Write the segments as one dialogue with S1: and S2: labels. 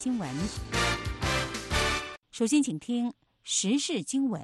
S1: 新闻。首先请听时事经纬。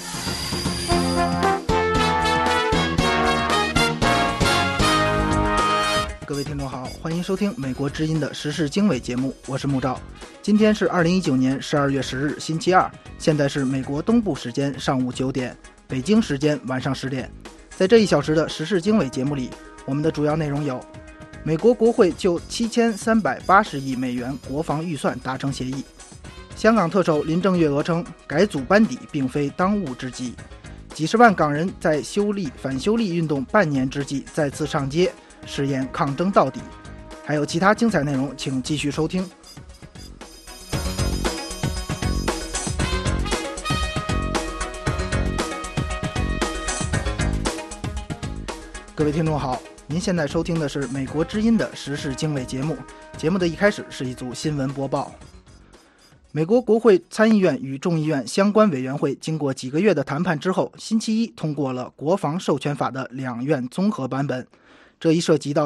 S2: 各位听众好，欢迎收听美国之音的时事经纬节目，我是木照。今天是2019年12月10日星期二，现在是美国东部时间上午9点，北京时间晚上10点。在这1小时的时事经纬节目里，我们的主要内容有：美国国会就7380亿美元国防预算达成协议；香港特首林郑月娥称改组班底并非当务之急；几十万港人在反修例运动半年之际再次上街誓言抗争到底。还有其他精彩内容，请继续收听。各位听众好，您现在收听的是美国之音的时事经纬节目。节目的一开始是一组新闻播报。美国国会参议院与众议院相关委员会经过几个月的谈判之后，星期一通过了国防授权法的两院综合版本。这一涉及到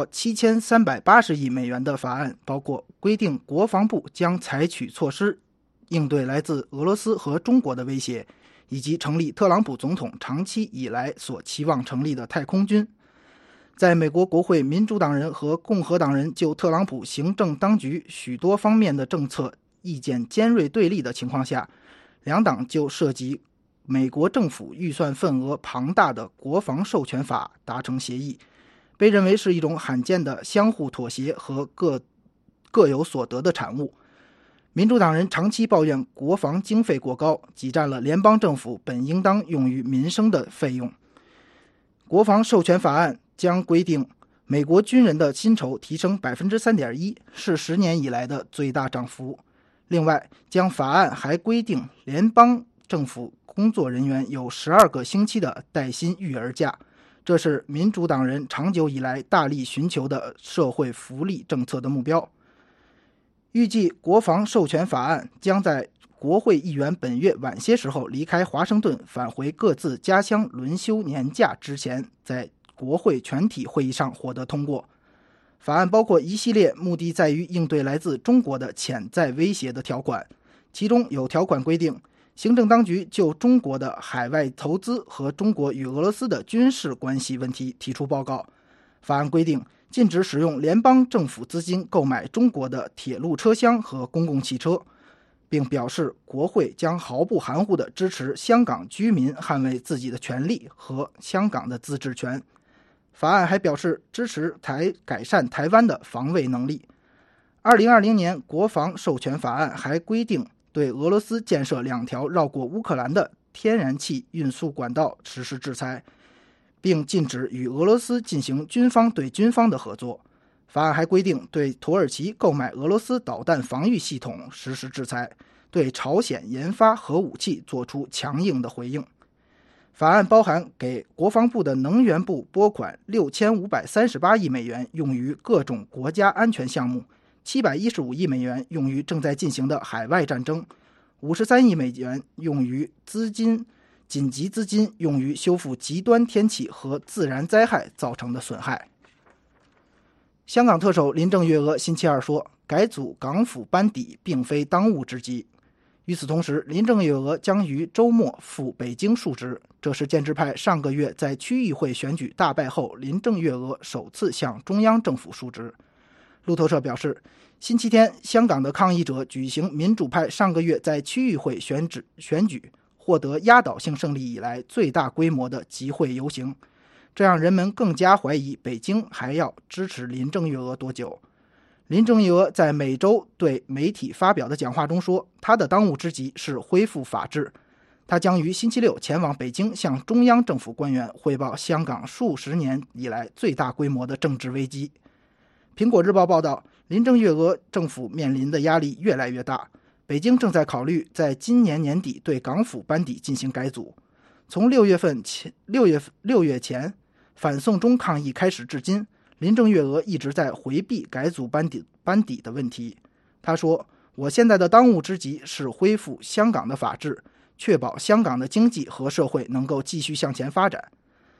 S2: 7380亿美元的法案，包括规定国防部将采取措施应对来自俄罗斯和中国的威胁，以及成立特朗普总统长期以来所期望成立的太空军。在美国国会民主党人和共和党人就特朗普行政当局许多方面的政策意见尖锐对立的情况下，两党就涉及美国政府预算份额庞大的国防授权法达成协议，被认为是一种罕见的相互妥协和各有所得的产物。民主党人长期抱怨国防经费过高，挤占了联邦政府本应当用于民生的费用。国防授权法案将规定美国军人的薪酬提升 3.1%， 是10年以来的最大涨幅。另外，法案还规定联邦政府工作人员有12个星期的带薪育儿假，这是民主党人长久以来大力寻求的社会福利政策的目标。预计国防授权法案将在国会议员本月晚些时候离开华盛顿返回各自家乡轮休年假之前，在国会全体会议上获得通过。法案包括一系列目的在于应对来自中国的潜在威胁的条款，其中有条款规定行政当局就中国的海外投资和中国与俄罗斯的军事关系问题提出报告。法案规定禁止使用联邦政府资金购买中国的铁路车厢和公共汽车，并表示国会将毫不含糊地支持香港居民捍卫自己的权利和香港的自治权。法案还表示支持改善台湾的防卫能力。2020年国防授权法案还规定对俄罗斯建设2条绕过乌克兰的天然气运输管道实施制裁，并禁止与俄罗斯进行军方对军方的合作。法案还规定对土耳其购买俄罗斯导弹防御系统实施制裁，对朝鲜研发核武器做出强硬的回应。法案包含给国防部的能源部拨款6538亿美元用于各种国家安全项目，715亿美元用于正在进行的海外战争，53亿美元用于紧急资金用于修复极端天气和自然灾害造成的损害。香港特首林郑月娥星期二说，改组港府班底并非当务之急。与此同时，林郑月娥将于周末赴北京述职，这是建制派上个月在区议会选举大败后，林郑月娥首次向中央政府述职。路透社表示，星期天香港的抗议者举行民主派上个月在区议会选举获得压倒性胜利以来最大规模的集会游行，这让人们更加怀疑北京还要支持林郑月娥多久。林郑月娥在每周对媒体发表的讲话中说，她的当务之急是恢复法治。她将于星期六前往北京，向中央政府官员汇报香港数十年以来最大规模的政治危机。苹果日报报道，林郑月娥政府面临的压力越来越大，北京正在考虑在今年年底对港府班底进行改组。从6月前反送中抗议开始至今，林郑月娥一直在回避改组班底的问题。她说，我现在的当务之急是恢复香港的法治，确保香港的经济和社会能够继续向前发展。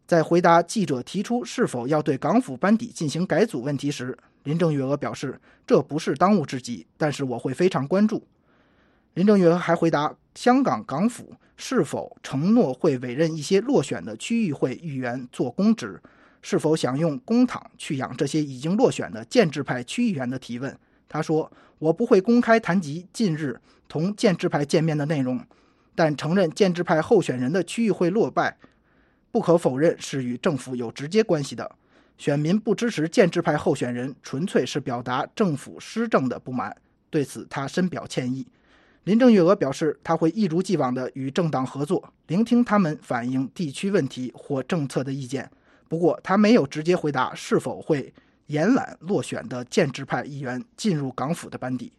S2: 在回答记者提出是否要对港府班底进行改组问题时，林郑月娥表示，这不是当务之急，但是我会非常关注。林郑月娥还回答香港港府是否承诺会委任一些落选的区议会议员做公职，是否想用公帑去养这些已经落选的建制派区议员的提问。他说，我不会公开谈及近日同建制派见面的内容，但承认建制派候选人的区议会落败不可否认是与政府有直接关系的，选民不支持建制派候选人纯粹是表达政府施政的不满，对此他深表歉意。林郑月娥表示，他会一如既往地与政党合作，聆听他们反映地区问题或政策的意见。不过他没有直接回答是否会延揽落选的建制派议员进入港府的班底。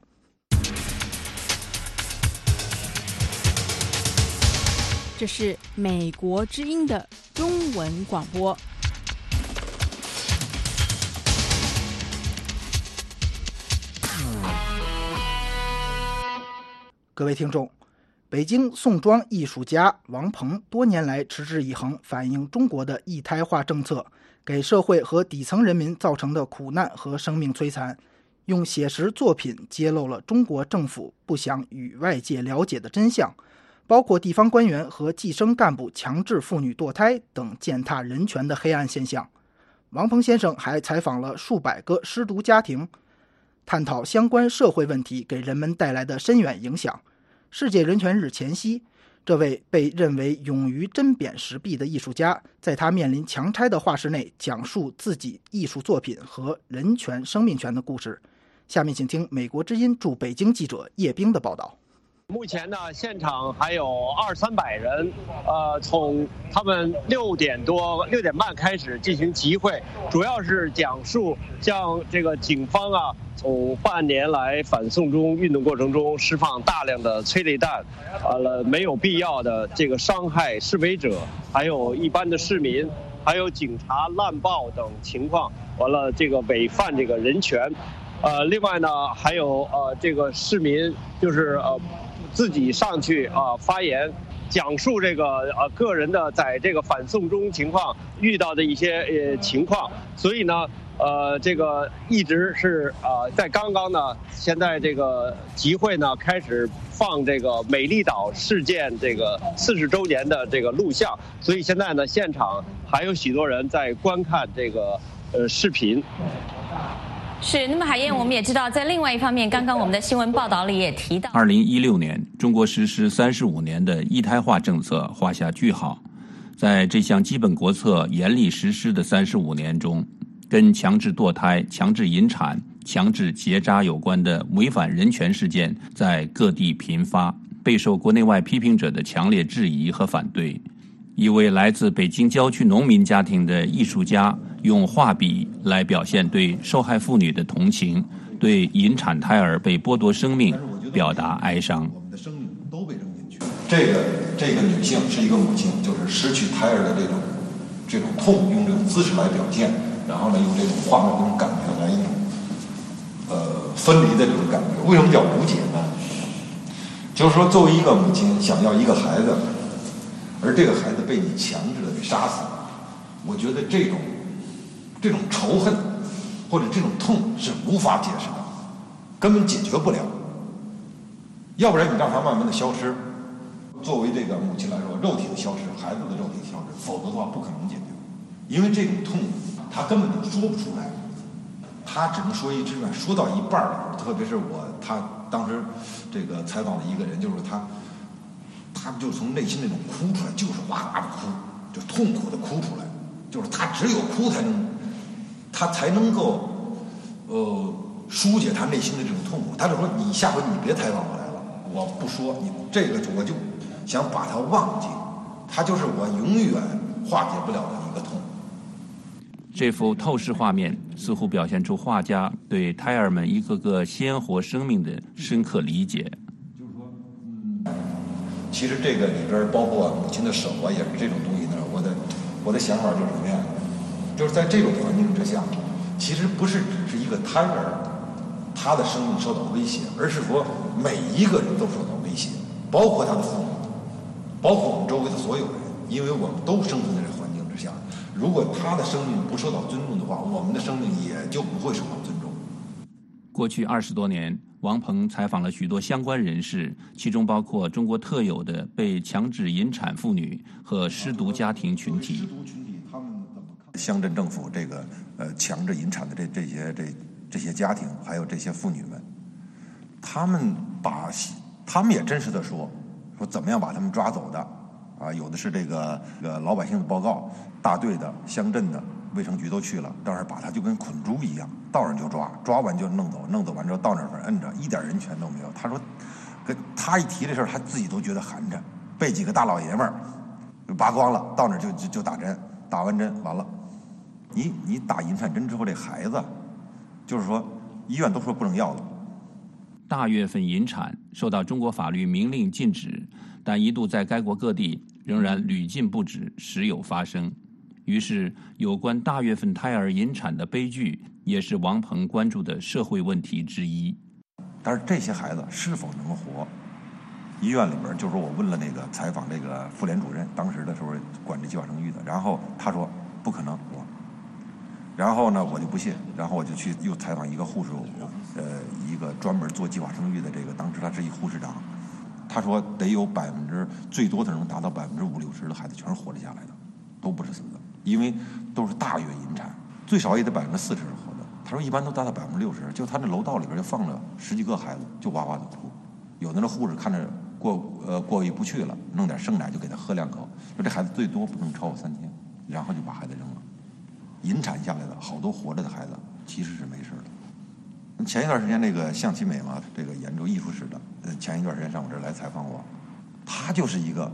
S1: 这是美国之音的中文广播。
S2: 各位听众，北京宋庄艺术家王鹏多年来持之以恒反映中国的一胎化政策给社会和底层人民造成的苦难和生命摧残，用写实作品揭露了中国政府不想与外界了解的真相，包括地方官员和计生干部强制妇女堕胎等践踏人权的黑暗现象。王鹏先生还采访了数百个失独家庭，探讨相关社会问题给人们带来的深远影响。世界人权日前夕，这位被认为勇于针砭时弊的艺术家，在他面临强拆的画室内讲述自己艺术作品和人权生命权的故事。下面请听美国之音驻北京记者叶冰的报道。
S3: 目前呢，现场还有200-300人，从他们6点半开始进行集会，主要是讲述像这个警方啊，从半年来反送中运动过程中释放大量的催泪弹，没有必要的这个伤害示威者，还有一般的市民，还有警察滥暴等情况，完了这个违反这个人权，另外呢，还有这个市民就是自己上去发言，讲述这个个人的在这个反送中情况遇到的一些情况，所以呢，这个一直是在刚刚呢，现在这个集会呢开始放这个美丽岛事件这个40周年的这个录像，所以现在呢，现场还有许多人在观看这个视频。
S4: 是，那么海燕，我们也知道，在另外一方面，刚刚我们的新闻报道里也提到
S5: ，2016年中国实施35年的一胎化政策画下句号。在这项基本国策严厉实施的35年中，跟强制堕胎、强制引产、强制结扎有关的违反人权事件在各地频发，备受国内外批评者的强烈质疑和反对。一位来自北京郊区农民家庭的艺术家用画笔来表现对受害妇女的同情，对引产胎儿被剥夺生命表达哀伤。
S6: 我们的生命都被扔进去。这个女性是一个母亲，就是失去胎儿的这种痛，用这种姿势来表现，然后呢，用这种画面这种感觉来一种分离的这种感觉。为什么叫无解呢？就是说，作为一个母亲想要一个孩子，而这个孩子被你强制的给杀死了，我觉得这种仇恨或者这种痛是无法解释的，根本解决不了。要不然你让它慢慢的消失，作为这个母亲来说，肉体的消失，孩子的肉体的消失，否则的话不可能解决。因为这种痛他根本就说不出来，他只能说一句话，说到一半的时候，特别是他当时这个采访的一个人，就是他就从内心那种哭出来，就是哇哇的哭，就痛苦的哭出来，就是他只有哭他才能够疏解他内心的这种痛苦。他就说，你下回你别采访我来了，我不说你这个，我就想把它忘记，它就是我永远化解不了的一个痛。
S5: 这幅透视画面似乎表现出画家对胎儿们一个个鲜活生命的深刻理解。
S6: 其实这个里边包括母亲的手啊，也是这种东西呢。我的想法就是什么呀？就是在这种环境之下，其实不是只是一个胎儿他的生命受到威胁，而是说每一个人都受到威胁，包括他的父母，包括我们周围的所有人，因为我们都生存在这环境之下。 如果他的生命不受到尊重的话，我们的生命也就不会受到尊重。
S5: 过去20多年，王鹏采访了许多相关人士，其中包括中国特有的被强制引产妇女和失独家庭群体。
S6: 乡镇政府这个强制引产的这些家庭，还有这些妇女们，他们也真实的说怎么样把他们抓走的啊？有的是这个老百姓的报告，大队的、乡镇的卫生局都去了，但是把他就跟捆猪一样，到那就抓，抓完就弄走，弄走完之后到那儿摁着，一点人权都没有。他说，他一提这事儿，他自己都觉得寒碜，被几个大老爷们儿拔光了，到那儿就打针，打完针完了，你打引产针之后，这孩子，就是说医院都说不能要了。
S5: 大月份引产受到中国法律明令禁止，但一度在该国各地仍然屡禁不止，时有发生。于是，有关大月份胎儿引产的悲剧，也是王鹏关注的社会问题之一。
S6: 但是这些孩子是否能活？医院里边就是我问了那个采访这个妇联主任，当时的时候管这计划生育的，然后他说不可能活。然后呢，我就不信，然后我就去又采访一个护士，一个专门做计划生育的这个，当时他是一护士长，他说得有最多的能达到50%-60%的孩子全是活着下来的，都不是死的，因为都是大月引产，最少也得40%是活的。他说一般都达到60%，就他那楼道里边就放了10几个孩子，就哇哇的哭，有的那护士看着过意不去了，弄点剩奶就给他喝2口，说这孩子最多不能超过3天，然后就把孩子扔了。引产下来的好多活着的孩子其实是没事的。前一段时间那个向其美嘛，这个研究艺术史的，前一段时间上我这儿来采访我，他就是一个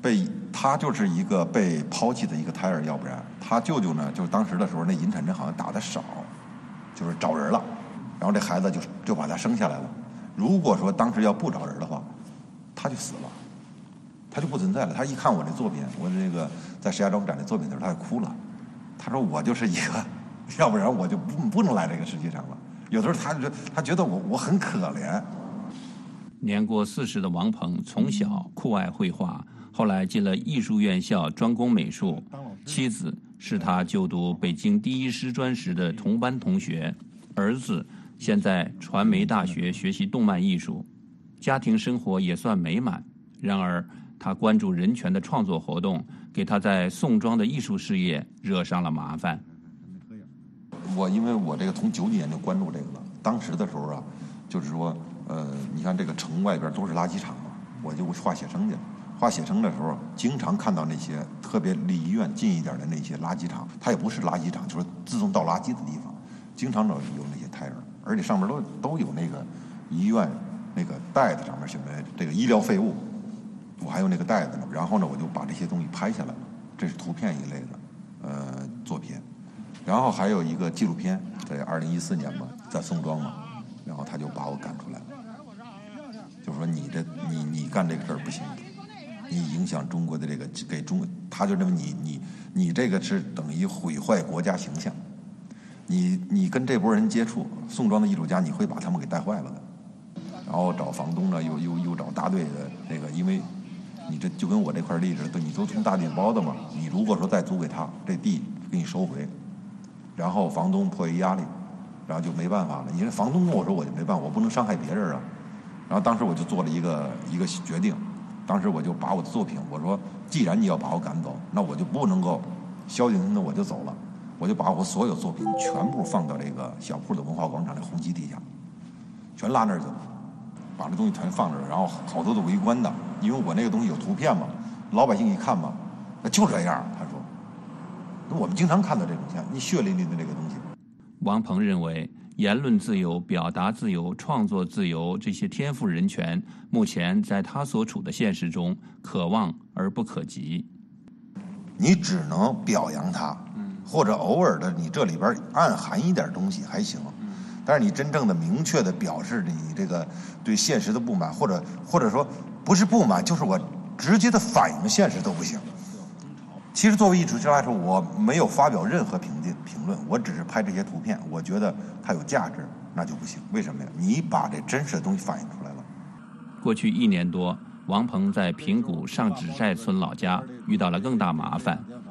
S6: 被抛弃的一个胎儿，要不然他舅舅呢，就是当时的时候那引产针好像打得少，就是找人了，然后这孩子就把他生下来了。如果说当时要不找人的话，他就死了，他就不存在了。他一看我这作品，我这个在石家庄展的作品的时候，他就哭了。他说我就是一个，要不然我就不能来这个世界上了。有的时候他觉得我很可怜。
S5: 年过40的王鹏从小酷爱绘画，后来进了艺术院校专攻美术。妻子是他就读北京第1师专时的同班同学，儿子现在传媒大学学习动漫艺术，家庭生活也算美满。然而他关注人权的创作活动，给他在宋庄的艺术事业惹上了麻烦。
S6: 因为我这个从90年就关注这个了，当时的时候啊，就是说，你看这个城外边都是垃圾场嘛，我就画写生去。画写生的时候，经常看到那些特别离医院近一点的那些垃圾场，它也不是垃圾场，就是自动倒垃圾的地方，经常有那些胎儿，而且上面都有那个医院那个袋子上面写的这个医疗废物。我还有那个袋子呢，然后呢，我就把这些东西拍下来了，这是图片一类的作品。然后还有一个纪录片，在2014年嘛，在宋庄嘛，然后他就把我赶出来了，就说你干这个事儿不行，你影响中国的这个给中国，他就认为你这个是等于毁坏国家形象，你跟这波人接触，宋庄的艺术家，你会把他们给带坏了的。然后找房东呢，又找大队的那个，因为你这就跟我这块地似的，你都从大地包的嘛，你如果说再租给他，这地给你收回，然后房东迫于压力，然后就没办法了。因为房东跟我说，我就没办法，我不能伤害别人啊。然后当时我就做了一个决定，当时我就把我的作品，我说既然你要把我赶走，那我就不能够消停停的我就走了，我就把我所有作品全部放到这个小铺的文化广场的红旗底下，全拉那儿去了。把这东西全放这儿，然后好多的围观的，因为我那个东西有图片嘛，老百姓一看嘛，那就这样。他说，我们经常看到这种像你血淋淋的这个东西。
S5: 王鹏认为，言论自由、表达自由、创作自由这些天赋人权，目前在他所处的现实中可望而不可及。
S6: 你只能表扬他，或者偶尔的你这里边暗含一点东西还行。但是你真正的明确的表示你这个对现实的不满，或者说不是不满，就是我直接的反映现实都不行。其实作为艺术家来说，我没有发表任何评论，我只是拍这些图片，我觉得它有价值，那就不行。为什么呀？你把这真实的东西反映出来了。
S5: 过去1年多，王鹏在平谷上址寨村老家遇到了更大麻烦，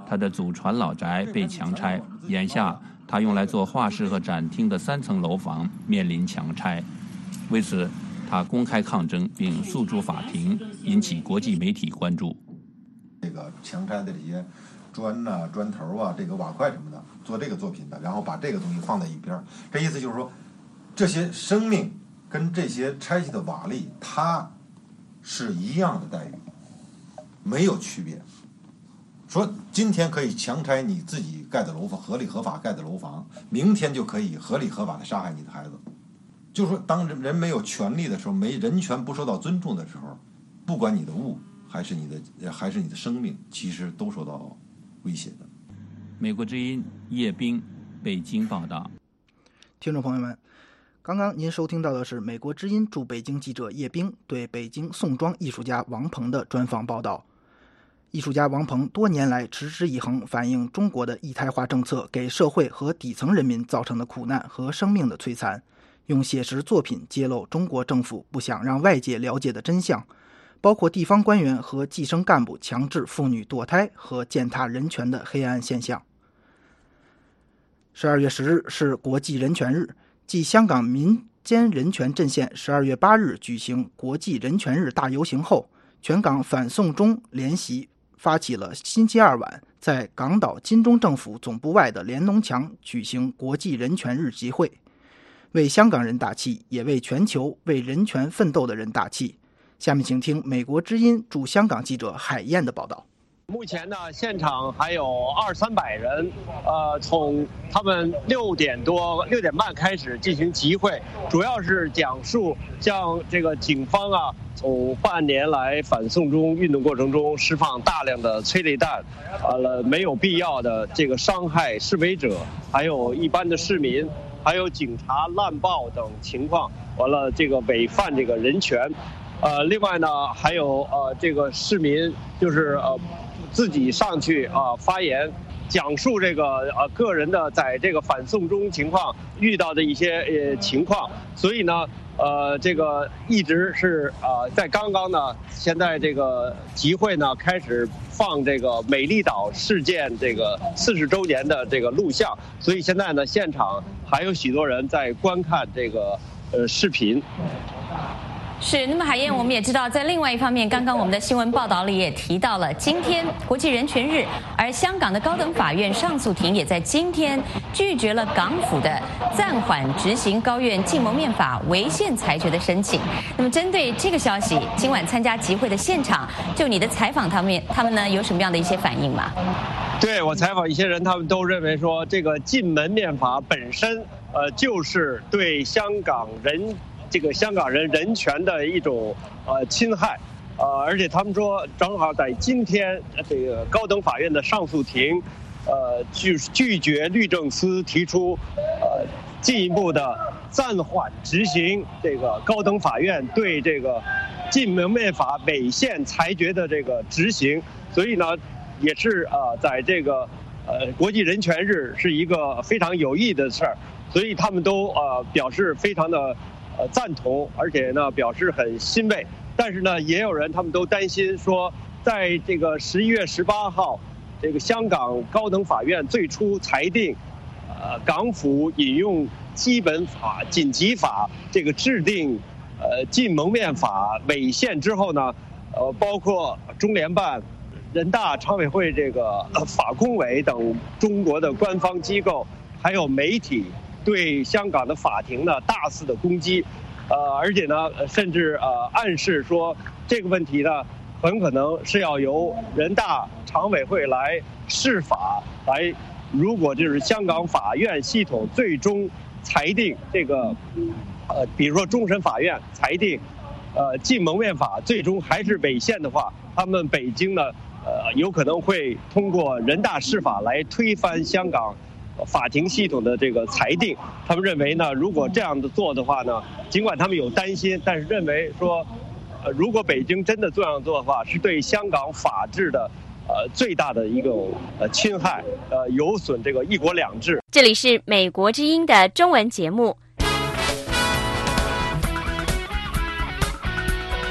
S5: 他的祖传老宅被强拆，眼下他用来做画室和展厅的3层楼房面临强拆。为此，他公开抗争并诉诸法庭，引起国际媒体关注。
S6: 这个强拆的这些砖啊、砖头啊、这个瓦块什么的，做这个作品的，然后把这个东西放在一边，这意思就是说，这些生命跟这些拆卸的瓦砾，它是一样的待遇，没有区别。说今天可以强拆你自己盖的楼房，合理合法盖的楼房，明天就可以合理合法的杀害你的孩子。就是说，当人没有权利的时候，人权不受到尊重的时候，不管你的物还是你的生命，其实都受到威胁的。
S5: 美国之音叶冰，北京报道。
S2: 听众朋友们，刚刚您收听到的是美国之音驻北京记者叶冰对北京宋庄艺术家王鹏的专访报道。艺术家王鹏多年来持之以恒反映中国的一胎化政策给社会和底层人民造成的苦难和生命的摧残，用写实作品揭露中国政府不想让外界了解的真相，包括地方官员和计生干部强制妇女堕胎和践踏人权的黑暗现象。12月10日是国际人权日，继香港民间人权阵线12月8日举行国际人权日大游行后，全港反送中联席发起了星期二晚在港岛金钟政府总部外的连农墙举行国际人权日集会，为香港人打气，也为全球为人权奋斗的人打气。下面请听美国之音驻香港记者海燕的报道。
S3: 目前呢，现场还有200-300人，从他们6点半开始进行集会，主要是讲述像这个警方啊，从半年来反送中运动过程中释放大量的催泪弹，没有必要的这个伤害示威者，还有一般的市民，还有警察滥暴等情况，完了这个违反这个人权。另外呢，还有这个市民就是自己上去发言，讲述这个个人的在这个反送中情况遇到的一些情况。所以呢，这个一直是在刚刚呢，现在这个集会呢开始放这个美丽岛事件这个40周年的这个录像，所以现在呢，现场还有许多人在观看这个视频。
S4: 是，那么海燕，我们也知道，在另外一方面，刚刚我们的新闻报道里也提到了今天国际人权日，而香港的高等法院上诉庭也在今天拒绝了港府的暂缓执行高院禁蒙面法违宪裁决的申请。那么针对这个消息，今晚参加集会的现场，就你的采访他们呢有什么样的一些反应吗？
S3: 对，我采访一些人，他们都认为说，这个禁蒙面法本身就是对香港人人权的一种侵害，而且他们说正好在今天这个高等法院的上诉庭，拒绝律政司提出进一步的暂缓执行这个高等法院对这个禁蒙面法违宪裁决的这个执行，所以呢，也是在这个国际人权日是一个非常有意义的事儿，所以他们都表示非常的赞同，而且呢表示很欣慰。但是呢，也有人他们都担心说，在这个11月18号，这个香港高等法院最初裁定，港府引用基本法紧急法这个制定禁蒙面法违宪之后呢，包括中联办、人大常委会这个法工委等中国的官方机构，还有媒体，对香港的法庭呢大肆的攻击，而且呢，甚至暗示说这个问题呢很可能是要由人大常委会来释法，来如果就是香港法院系统最终裁定这个比如说终审法院裁定禁蒙面法最终还是违宪的话，他们北京呢有可能会通过人大释法来推翻香港法庭系统的这个裁定。他们认为呢，如果这样的做的话呢，尽管他们有担心，但是认为说，如果北京真的这样做的话，是对香港法治的最大的一个侵害，有损这个一国两制。
S7: 这里是美国之音的中文节目，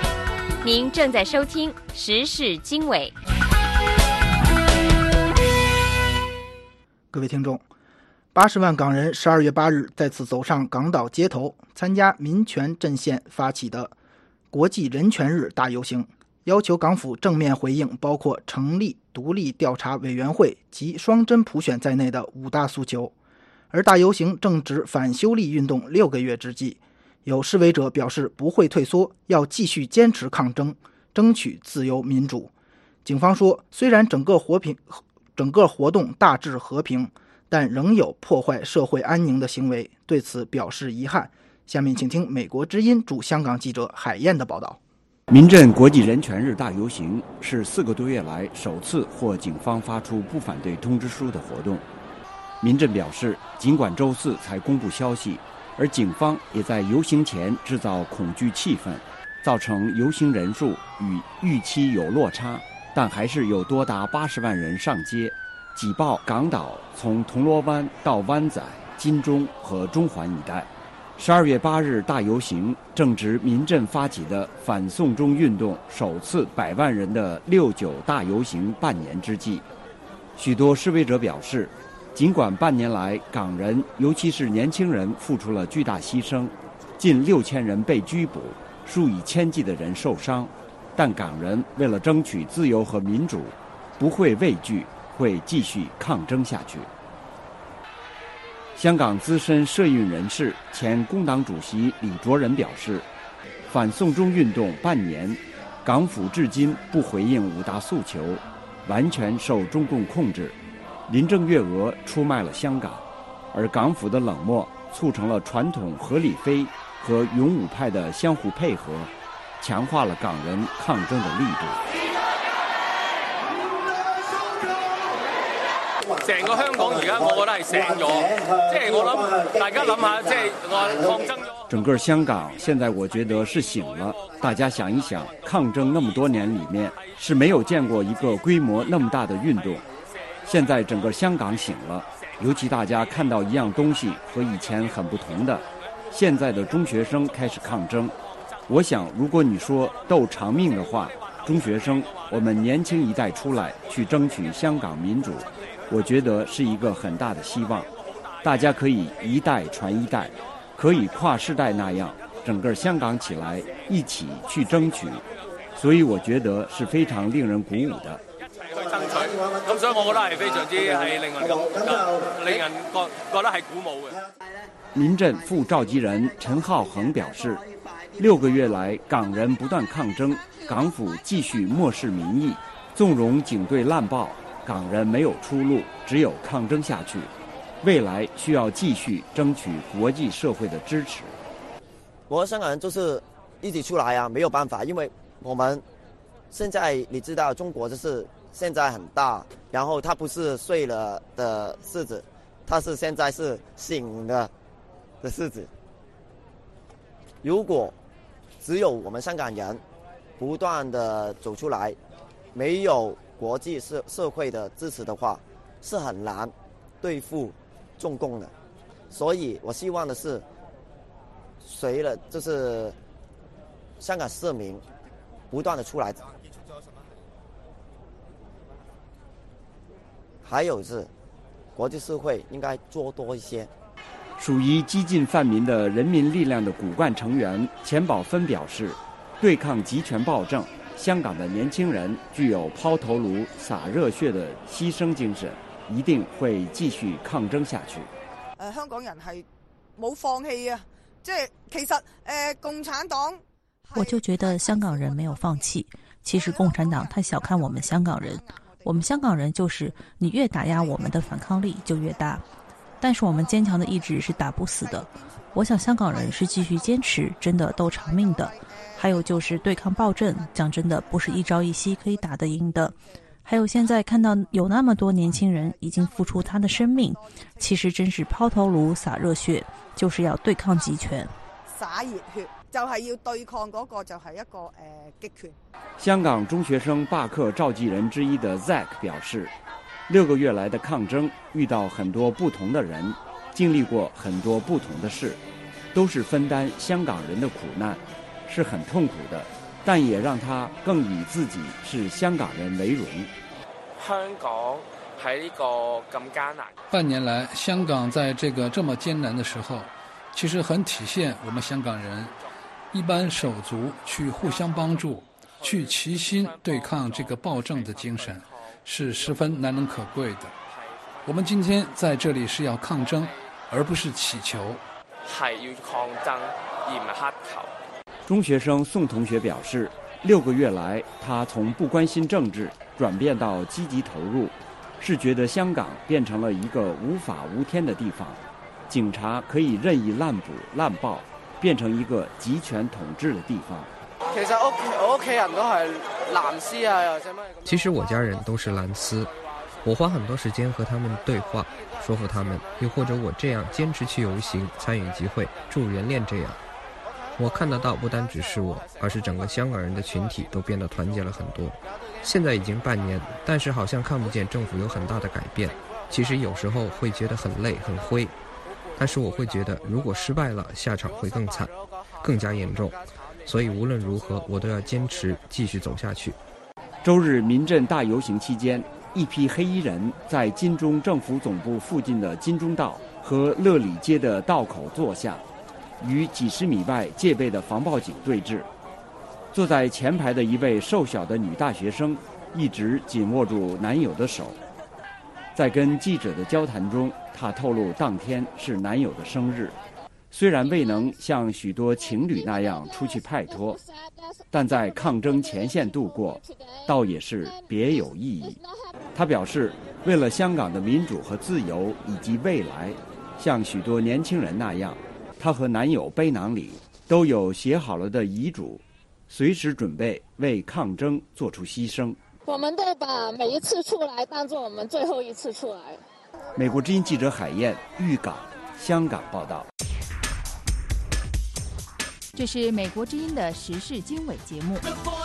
S7: 您正在收听时事经纬。
S2: 各位听众，80万港人12月8日再次走上港岛街头，参加民权阵线发起的国际人权日大游行，要求港府正面回应包括成立独立调查委员会及双真普选在内的5大诉求。而大游行正值反修例运动6个月之际，有示威者表示不会退缩，要继续坚持抗争，争取自由民主。警方说，虽然整个活动大致和平，但仍有破坏社会安宁的行为，对此表示遗憾。下面请听美国之音驻香港记者海燕的报道。
S8: 民阵国际人权日大游行是4个多月来首次获警方发出不反对通知书的活动。民阵表示，尽管周4才公布消息，而警方也在游行前制造恐惧气氛，造成游行人数与预期有落差，但还是有多达80万人上街，挤爆港岛从铜锣湾到湾仔、金钟和中环一带。12月8日大游行正值民阵发起的反送中运动首次100万人的69大游行半年之际，许多示威者表示，尽管半年来港人尤其是年轻人付出了巨大牺牲，近6000人被拘捕，数以千计的人受伤，但港人为了争取自由和民主，不会畏惧，会继续抗争下去。香港资深社运人士、前工党主席李卓人表示，反送中运动半年，港府至今不回应5大诉求，完全受中共控制。林郑月娥出卖了香港，而港府的冷漠促成了传统合理非和勇武派的相互配合，强化了港人抗争的力度。
S9: 成個香港而家我覺得係醒咗，即係我諗大家諗下，即係我抗爭咗。
S8: 整個香港現在我覺得是醒了，大家想一想，抗爭那麼多年裡面是沒有見過一個規模那麼大的運動，現在整個香港醒了，尤其大家看到一樣東西和以前很不同的，現在的中學生開始抗爭。我想如果你說鬥長命的話，中學生我們年輕一代出來去爭取香港民主，我覺得是一個很大的希望，大家可以一代傳一代，可以跨世代那樣，整個香港起來一起去爭取，所以我覺得是非常令人鼓舞的。
S9: 去爭取，咁所以我覺得係非常之係令人覺得係鼓舞嘅。
S8: 民陣副召集人陳浩恒表示，6個月來港人不斷抗爭，港府繼續漠視民意，縱容警隊濫暴，港人沒有出路，只有抗爭下去。未來需要繼續爭取國際社會的支持。
S10: 我香港人就是一起出來啊，沒有辦法，因為我們現在你知道中國就是現在很大，然後它不是睡了的柿子，它是現在是醒了的柿子。如果只有我們香港人不斷的走出來，沒有國際社會的支持的話，是很難對付中共的。所以我希望的是，隨了就是香港市民不斷的出來，還有是國際社會應該做多一些。
S8: 屬於激進泛民的人民力量的骨幹成員錢寶芬表示，對抗極權暴政，香港的年輕人具有拋頭顱灑熱血的犧牲精神，一定會繼續抗爭下去。
S11: 香港人係冇放棄啊，即係其實共產黨，
S12: 我就覺得香港人沒有放棄。其實共產黨太小看我們香港人，我們香港人就是你越打壓我們的反抗力就越大。但是我們堅強的意志是打不死的，我想香港人是繼續堅持，真的鬥長命的。還有就是對抗暴政，講真的不是一朝一夕可以打得贏的。還有現在看到有那麼多年輕人已經付出他的生命，其實真是拋頭顱灑熱血，就是要對抗極權。
S11: 灑熱血就係要對抗嗰個就係一個極權。
S8: 香港中學生罷課召集人之一的 Zack 表示，6個月來的抗爭遇到很多不同的人，經歷過很多不同的事，都是分擔香港人的苦難，是很痛苦的，但也讓他更以自己是香港人為榮。
S9: 香港喺呢個咁艱難。
S13: 半年來，香港在這個這麼艱難的時候，其實很體現我們香港人一般手足去互相幫助，去齊心對抗這個暴政的精神，是十分難能可貴的。我們今天在這裡是要抗爭，而不是乞求。
S9: 係要抗爭，而唔係乞求。
S8: 中學生宋同學表示，6個月來，他從不關心政治轉變到積極投入，是覺得香港變成了一個無法無天的地方，警察可以任意濫捕濫暴，變成一個集權統治的地方。
S14: 其實我屋企人都係藍絲啊，或者乜。
S15: 其實我家人都是藍絲，我花很多時間和他們對話，說服他們，又或者我這樣堅持去遊行、參與集會、助人鏈這樣。我看得到不單只是我，而是整個香港人的群體都變得團結了很多。現在已經半年，但是好像看不見政府有很大的改變。其實有時候會覺得很累很灰，但是我會覺得如果失敗了，下場會更慘，更加嚴重。所以無論如何，我都要堅持繼續走下去。
S8: 周日民陣大遊行期間，一批黑衣人在金鐘政府總部附近的金鐘道和樂里街的道口坐下，與幾十米外戒備的防暴警對峙。坐在前排的一位瘦小的女大學生一直緊握住男友的手。在跟記者的交談中，她透露當天是男友的生日，雖然未能像許多情侶那樣出去派拖，但在抗爭前線度過，倒也是別有意義。她表示，為了香港的民主和自由以及未來，像許多年輕人那樣，她和男友背囊裡都有寫好了的遺囑，隨時準備為抗爭做出犧牲。
S16: 我們都把每一次出來當作我們最後一次出來。
S8: 美國之音記者海燕豫港、香港報道。
S1: 这是美国之音的时事经纬节目。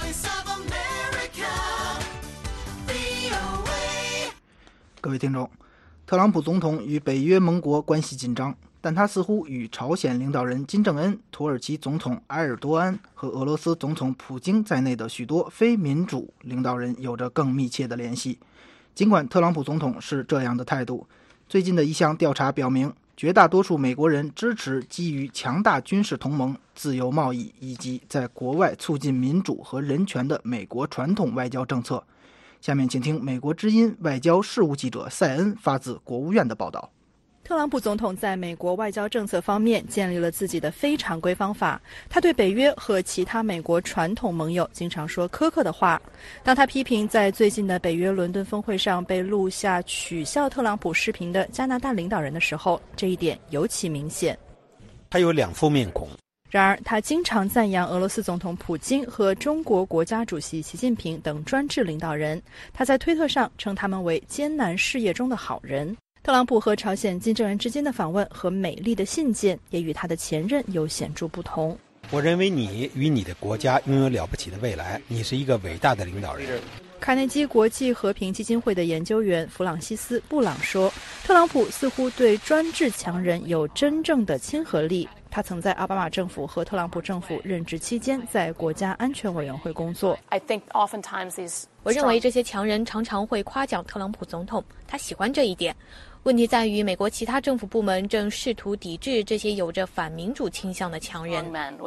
S2: 各位听众，特朗普总统与北约盟国关系紧张，但他似乎与朝鲜领导人金正恩、土耳其总统埃尔多安和俄罗斯总统普京在内的许多非民主领导人有着更密切的联系。尽管特朗普总统是这样的态度，最近的一项调查表明，绝大多数美国人支持基于强大军事同盟、自由贸易以及在国外促进民主和人权的美国传统外交政策。下面请听美国之音外交事务记者塞恩发自国务院的报道。
S12: 特朗普总统在美国外交政策方面建立了自己的非常规方法，他对北约和其他美国传统盟友经常说苛刻的话。当他批评在最近的北约伦敦峰会上被录下取笑特朗普视频的加拿大领导人的时候，这一点尤其明显。
S17: 他有两副面孔。
S12: 然而他经常赞扬俄罗斯总统普京和中国国家主席习近平等专制领导人，他在推特上称他们为艰难事业中的好人。特朗普和朝鲜金正恩之间的访问和美丽的信件也与他的前任有显著不同。
S17: 我认为你与你的国家拥有了不起的未来，你是一个伟大的领导人。
S12: 卡内基国际和平基金会的研究员弗朗西斯·布朗说，特朗普似乎对专制强人有真正的亲和力。他曾在奥巴马政府和特朗普政府任职期间在国家安全委员会工作。
S18: 我认为这些强人常常会夸奖特朗普总统，他喜欢这一点。问题在于美国其他政府部门正试图抵制这些有着反民主倾向的强人。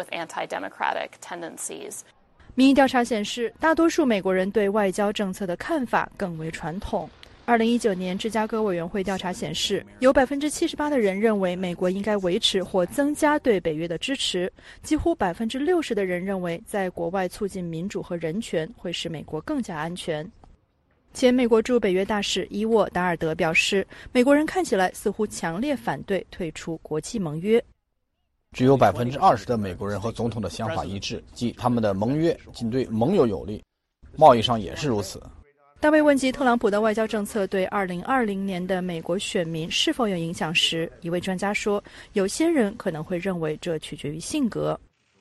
S12: 民意调查显示，大多数美国人对外交政策的看法更为传统。2019年芝加哥委员会调查显示，有 78% 的人认为美国应该维持或增加对北约的支持，几乎 60% 的人认为在国外促进民主和人权会使美国更加安全。前美国驻北约大使伊沃·达尔德表示，美国人看起来似乎强烈反对退出国际盟约。
S19: 只有 20% 的美国人和总统的想法一致，即他们的盟约仅对盟友有利，贸易上也是如此。
S12: 当被问及特朗普的外交政策对2020年的美国选民是否有影响时，一位专家说，有些人可能会认为这取决于性格。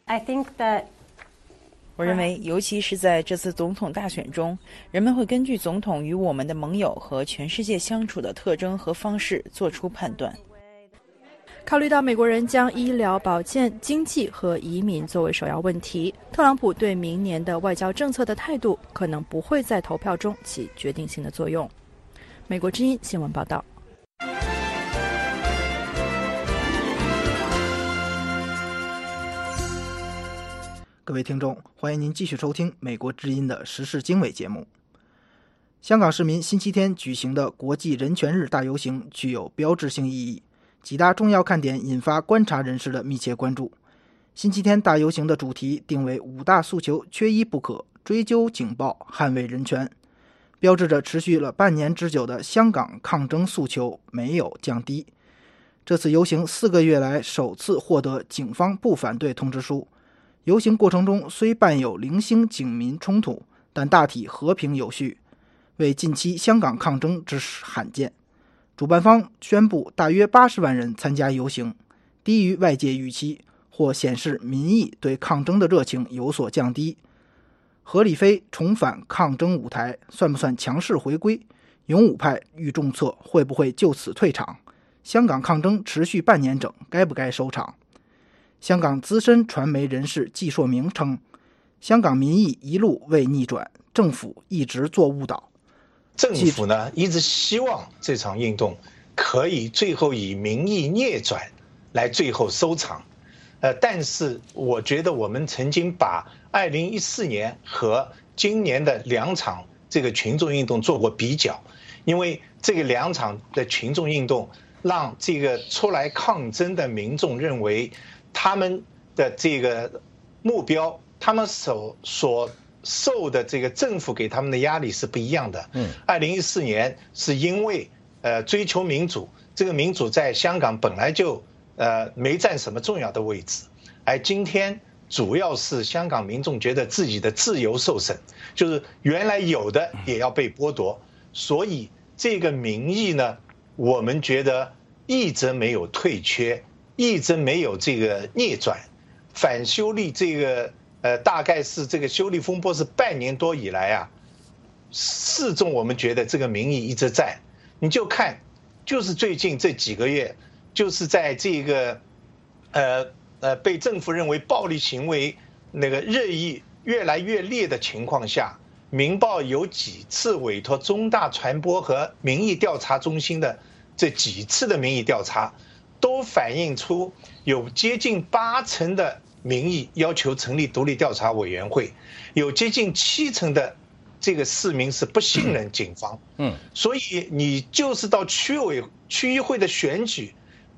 S20: 我认为，尤其是在这次总统大选中，人们会根据总统与我们的盟友和全世界相处的特征和方式做出判断。
S12: 考虑到美国人将医疗保健、经济和移民作为首要问题，特朗普对明年的外交政策的态度可能不会在投票中起决定性的作用。 美国之音新闻报道。
S2: 各位听众，欢迎您继续收听美国之音的时事经纬节目。香港市民星期天举行的国际人权日大游行具有标志性意义，几大重要看点引发观察人士的密切关注。星期天大游行的主题定为5大诉求缺一不可，追究警暴，捍卫人权，标志着持续了半年之久的香港抗争诉求没有降低。这次游行4个月来首次获得警方不反对通知书，游行过程中虽伴有零星警民冲突，但大体和平有序，为近期香港抗争之罕见。主办方宣布大约80万人参加游行，低于外界预期，或显示民意对抗争的热情有所降低。何理非重返抗争舞台，算不算强势回归？勇武派遇重挫，会不会就此退场？香港抗争持续半年整，该不该收场？香港资深传媒人士季硕明称，香港民意一路未逆转，政府一直做误导。
S21: 政府呢一直希望这场运动可以最后以民意逆转来最后收场。但是我觉得我们曾经把2014年和今年的2场这个群众运动做过比较，因为这个2场的群众运动让这个出来抗争的民众认为他们的这个目标，他们所受的这个政府给他们的压力是不一样的。2014年是因为追求民主，这个民主在香港本来就没占什么重要的位置，而今天主要是香港民众觉得自己的自由受损，就是原来有的也要被剥夺，所以这个民意呢，我们觉得一直没有退却，一直没有这个逆转。反修例这个大概是这个修例风波是半年多以来啊，始终我们觉得这个民意一直在。你就看，就是最近这几个月，就是在这个被政府认为暴力行为那个日益越来越烈的情况下，明报有几次委托中大传播和民意调查中心的这几次的民意调查，都反映出有接近80%的民意要求成立独立调查委员会，有接近70%的这个市民是不信任警方。所以你就是到区议会的选举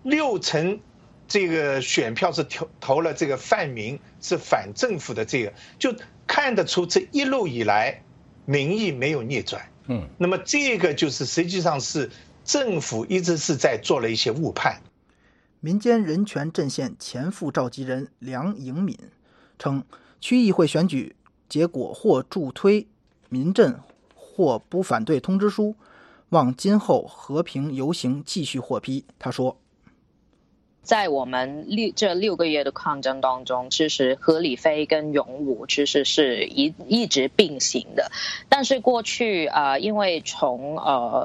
S21: ，60%这个选票是投了这个泛民，是反政府的，这个就看得出这一路以来民意没有逆转。那么这个就是实际上是政府一直是在做了一些误判。
S2: 民间人权阵线前副召集人梁颖敏称，区议会选举结果或助推民阵，或不反对通知书，望今后和平游行继续获批。他说，
S22: 在我们这6个月的抗争当中，其实何理非跟勇武其实是一直并行的。但是过去因为从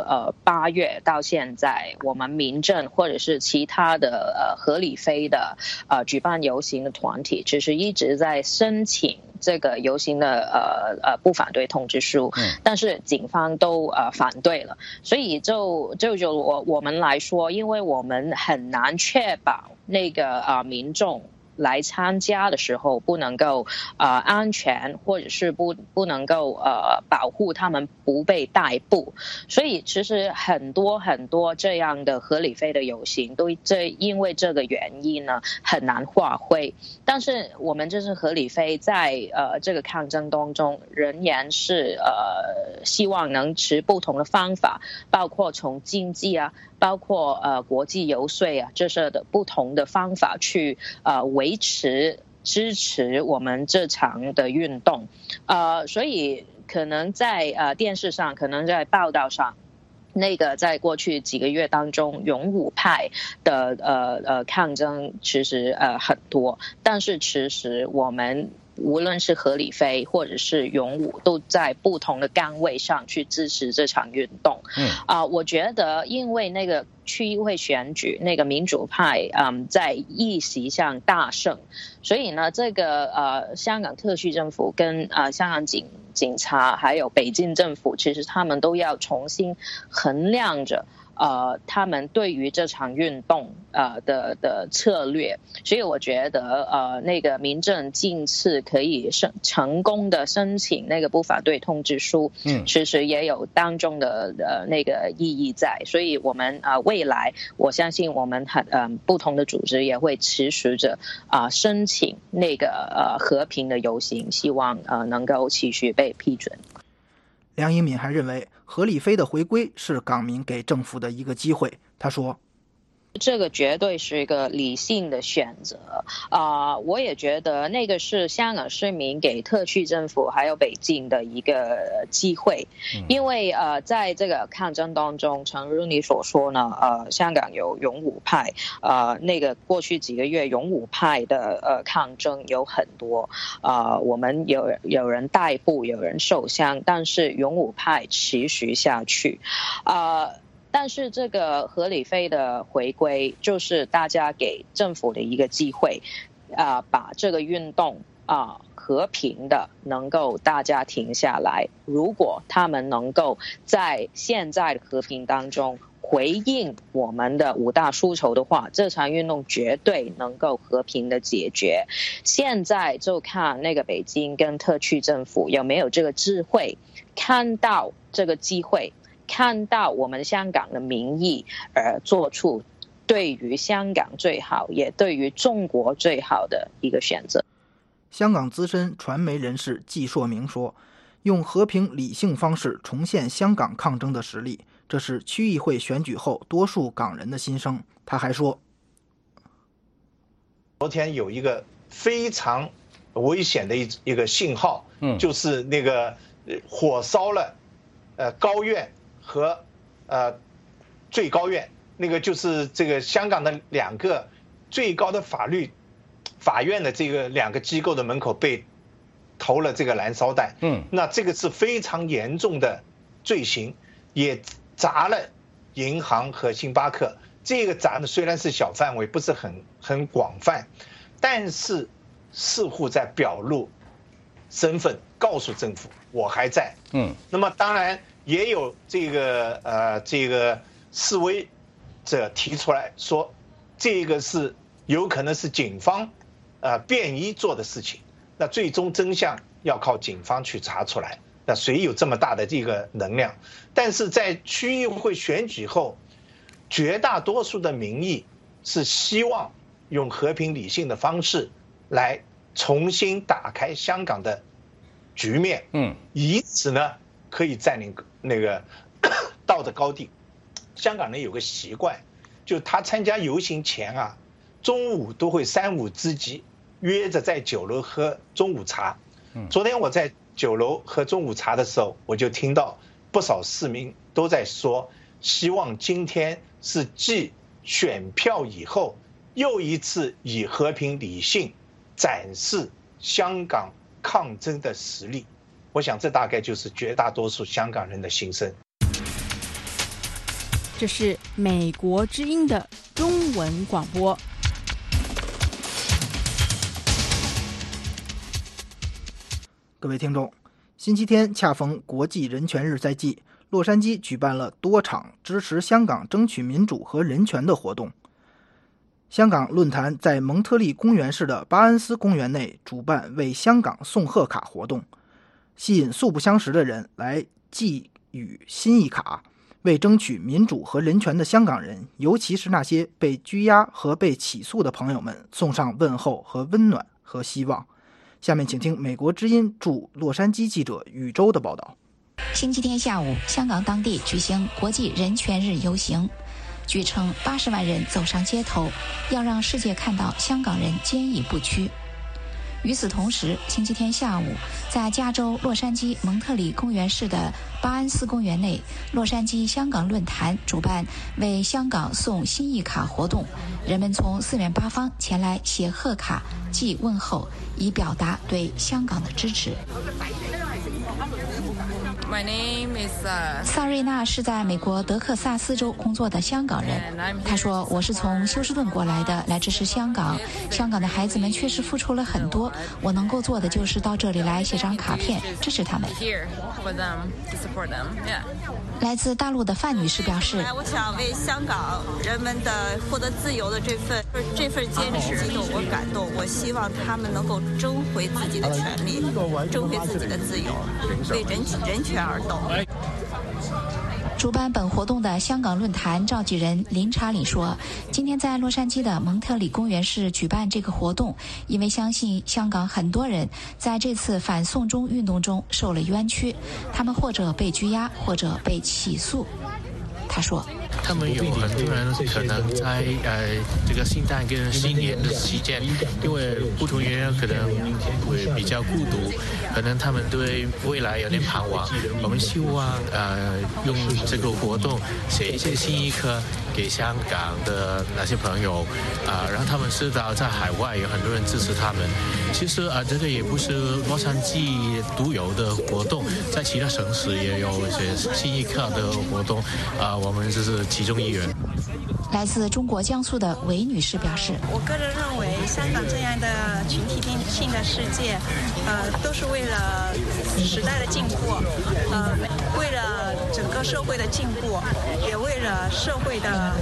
S22: 8月到现在，我们民阵或者是其他的何理非的举办游行的团体，其实一直在申请这个游行的不反对通知书，但是警方都反对了，所以就我们来说，因为我们很难确保那个民众来参加的时候不能够安全，或者是不能够保护他们不被逮捕，所以其实很多这样的何理非的游行都因为这个原因呢很难发挥。但是我们这次何理非在这个抗争当中仍然是希望能持不同的方法，包括从经济包括国际游说这些的不同的方法去维持支持我们这场的运动。所以可能在电视上，可能在报道上，那个在过去几个月当中，勇武派的抗争其实很多，但是其实我们无论是何理非或者是勇武，都在不同的岗位上去支持这场运动。我觉得因为那个区议会选举，那个民主派在议席上大胜，所以呢，这个香港特区政府跟香港警察还有北京政府，其实他们都要重新衡量着他们对于这场运动的策略，所以我觉得那个民政近次可以成功的申请那个不反对通知书，其实也有当中的那个意义在，所以我们未来我相信我们不同的组织也会持续着申请那个和平的游行，希望能够继续被批准。
S2: 梁英敏还认为何理非的回归是港民给政府的一个机会。他说，
S22: 这个绝对是一个理性的选择我也觉得那个是香港市民给特区政府还有北京的一个机会，因为在这个抗争当中，诚如你所说呢，香港有勇武派，那个过去几个月勇武派的抗争有很多，我们有人逮捕，有人受伤，但是勇武派持续下去但是这个何理非的回归就是大家给政府的一个机会把这个运动和平的能够大家停下来，如果他们能够在现在的和平当中回应我们的5大诉求的话，这场运动绝对能够和平的解决。现在就看那个北京跟特区政府有没有这个智慧，看到这个机会，看到我们香港的民意而做出对于香港最好也对于中国最好的一个选择。
S2: 香港资深传媒人士季硕明说，用和平理性方式重现香港抗争的实力，这是区议会选举后多数港人的心声。他还说，
S21: 昨天有一个非常危险的一个信号，就是那个火烧了高院和最高院，那个就是这个香港的2个最高的法院的这个2个机构的门口被投了这个燃烧弹，那这个是非常严重的罪行，也砸了银行和星巴克。这个砸的虽然是小范围，不是很广泛，但是似乎在表露身份，告诉政府我还在。那么当然也有这个示威者提出来说，这个是有可能是警方便衣做的事情，那最终真相要靠警方去查出来。那谁有这么大的这个能量？但是在区议会选举后，绝大多数的民意是希望用和平理性的方式来重新打开香港的局面，以此呢可以占领那个道德高地。香港人有个习惯，就他参加游行前中午都会3、5知己约着在酒楼喝中午茶。昨天我在酒楼喝中午茶的时候，我就听到不少市民都在说，希望今天是继选票以后又一次以和平理性展示香港抗争的实力。我想这大概就是绝大多数香港人的心声。
S1: 这是美国之音的中文广播。
S2: 各位听众，星期天恰逢国际人权日在即，洛杉矶举办了多场支持香港争取民主和人权的活动。香港论坛在蒙特利公园市的巴恩斯公园内主办为香港送贺卡活动，吸引素不相识的人来寄予心意卡，为争取民主和人权的香港人，尤其是那些被拘押和被起诉的朋友们送上问候和温暖和希望。下面请听美国之音驻洛杉矶记者宇宙的报道。
S5: 星期天下午，香港当地举行国际人权日游行，据称80万人走上街头，要让世界看到香港人坚毅不屈。 与此同时，星期天下午，在加州洛杉矶蒙特里公园市的巴恩斯公园内，洛杉矶香港论坛主办为香港送心意卡活动，人们从四面八方前来写贺卡、寄问候，以表达对香港的支持。
S4: My name is
S5: 萨瑞娜是在美国德克萨斯州工作的香港人。她说：“我是从休斯顿过来的，来支持香港。香港的孩子们确实付出了很多，我能够做的就是到这里来写张卡片，支持他们。” 来自大陆的范女士表示：“
S6: 我想为香港人们的获得自由的这份坚持激动，我感动。我希望他们能够争回自己的权利，争回自己的自由，为人权而斗。”
S5: 主办本活动的香港论坛召集人林查理说：“今天在洛杉矶的蒙特里公园市举办这个活动，因为相信香港很多人在这次反送中运动中受了冤屈，他们或者被拘押，或者被起诉。”他说：“
S23: 他们有很多人可能在这个圣诞跟新年的期间，因为不同原因可能会比较孤独，可能他们对未来有点盼望。我们希望用这个活动写一些心意卡给香港的那些朋友，让他们知道在海外有很多人支持他们。其实这个也不是洛杉矶独有的活动，在其他城市也有一些心意卡的活动，我们这是其中一员。”
S5: 来自中国江苏的韦女士表示：“
S6: 我个人认为，香港这样的群体性的世界，都是为了时代的进步，为了整个社会的进步，也为了社会的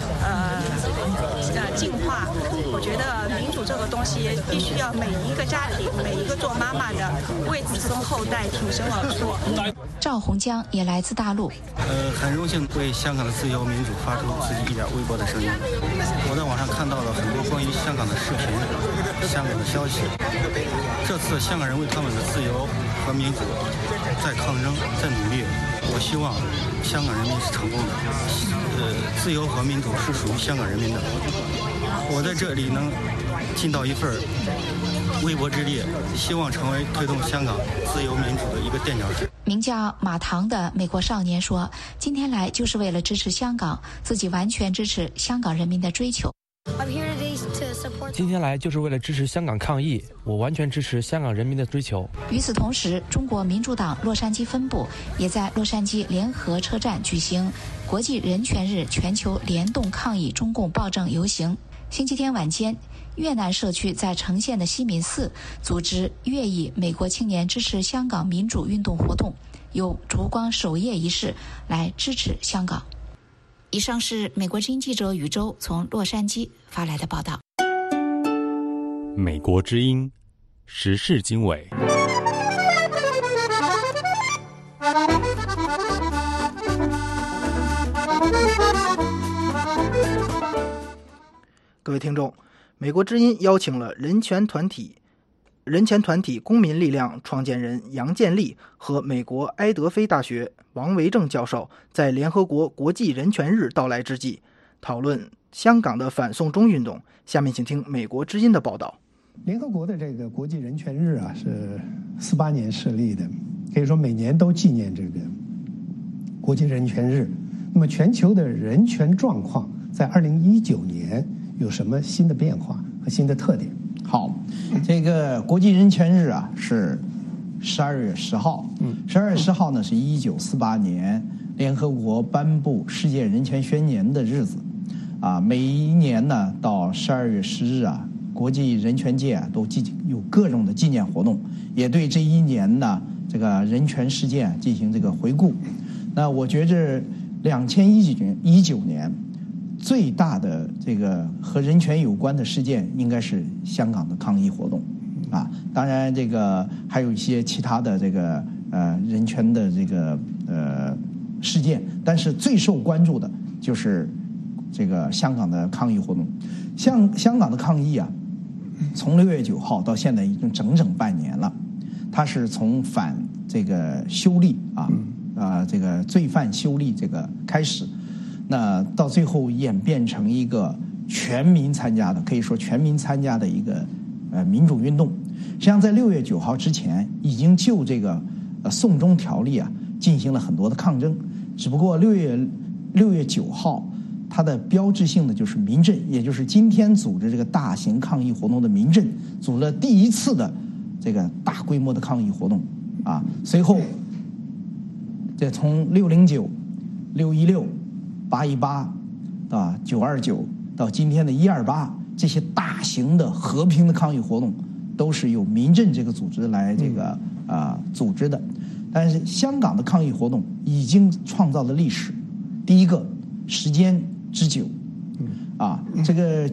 S6: 进化。我觉得民主这个东西，必须要每一个家庭，每一个做妈妈的，为子孙后代挺身而出。”
S5: 赵洪江也来自大陆。
S24: 很荣幸为香港的自由民主发出自己一点微薄的声音。我在网上看到了很多关于香港的视频、香港的消息。这次香港人为他们的自由和民主在抗争、在努力。我希望香港人民是成功的。自由和民主是属于香港人民的。我在这里能尽到一份微薄之力，希望成为推动香港自由民主的一个垫脚石。
S5: 名叫马唐的美国少年说：“今天来就是为了支持香港，自己完全支持香港人民的追求。
S25: 今天来就是为了支持香港抗议，我完全支持香港人民的追求。”
S5: 与此同时，中国民主党洛杉矶分部也在洛杉矶联合车站举行国际人权日全球联动抗议中共暴政游行。星期天晚间，越南社区在城县的西敏寺组织越裔美国青年支持香港民主运动活动，有烛光守夜仪式来支持香港。以上是美国之音记者宇宙从洛杉矶发来的报道。
S26: 美国之音时事经纬。
S2: 各位听众，美国之音邀请了人权团体公民力量创建人杨建立和美国埃德菲大学王维正教授，在联合国国际人权日到来之际，讨论香港的反送中运动。下面请听美国之音的报道。
S27: 联合国的这个国际人权日啊，是48年设立的，可以说每年都纪念这个国际人权日。那么全球的人权状况在2019年有什么新的变化和新的特点？
S28: 好，这个国际人权日啊是12月10号。12月10号呢是1948年联合国颁布世界人权宣言的日子。每一年呢到12月10日啊，国际人权界啊都有各种的纪念活动，也对这一年呢这个人权事件进行这个回顾。那我觉着2019年最大的这个和人权有关的事件应该是香港的抗议活动当然这个还有一些其他的这个人权的这个事件，但是最受关注的就是这个香港的抗议活动。香港的抗议啊，从6月9号到现在已经整整半年了。它是从反这个修例这个罪犯修例这个开始，那到最后演变成一个全民参加的，可以说全民参加的一个民主运动。 实际上在6月9号之前，已经就这个送中条例啊进行了很多的抗争。只不过6月9号，它的标志性的就是民阵，也就是今天组织这个大型抗议活动的民阵，组织了第一次的这个大规模的抗议活动啊。随后，这从609、616、818到929到今天的128，这些大型的和平的抗议活动，都是由民阵这个组织来这个组织的。但是香港的抗议活动已经创造了历史。第一个，时间之久，这个